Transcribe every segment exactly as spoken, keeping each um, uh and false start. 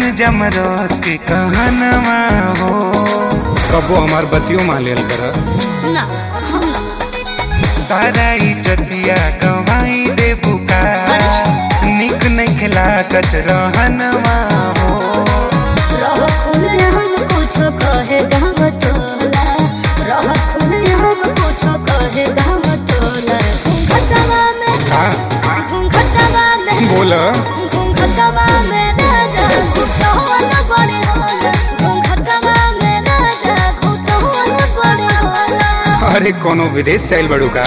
जमरत के कहनवा हो। कबो हमार बतियो मालेल कर ना हम ना सारा इज्जतिया गवाई दे बुका निक नहीं खिलाकत रहनवा हो। रह खुल हम कुछ कहे गाँव टोला रह खुल हम कुछ कहे गाँव टोला घूंघटवा में घूंघटवा में बोल घूंघटवा में राजा घुटवा बड़े होला घूंघटवा में राजा घुटवा बड़े होला। अरे कोनो विदेश से आइल बड़ू का?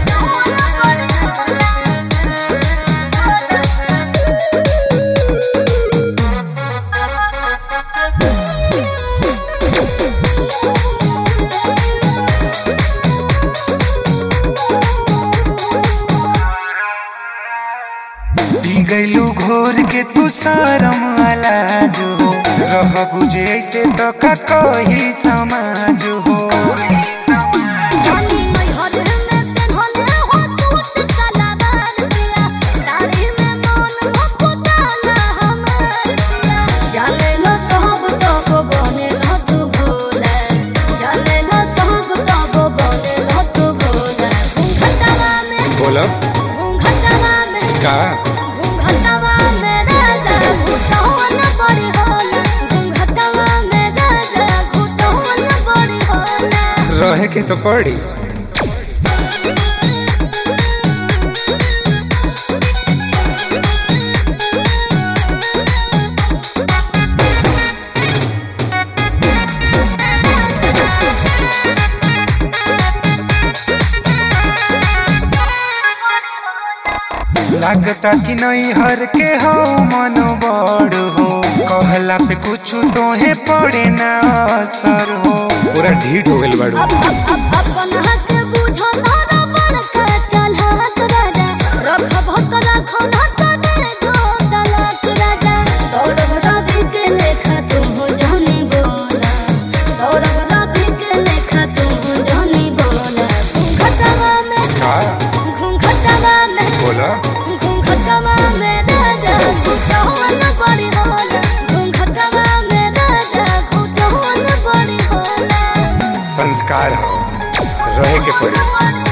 गैलू घोर के तू शरम आला जो रह बुझे ऐसे तो का कोई समाज हो। बोलो का रहे के तो पड़ी। लागता कि नहीं हर के हो मन बड़ हो कहला पे कुछ तो है पड़े ना असर हो। पूरा ढीठ हो गइल बाड़ू। अपन हक बुझो ना बड़का चल हाथ राजा रख भक रख नत दे दो तलाक राजा। सौरभ रवि के लेखा तुम जानी बोला सौरभ रवि के लेखा तुम जानी बोला घूंघटवा में का घूंघटवा में बोला घूंघटवा में राजा घुटवा बड़ी होला घूंघटवा में राजा घुटवा बड़ी होला। संस्कार हो रहे के पड़ी।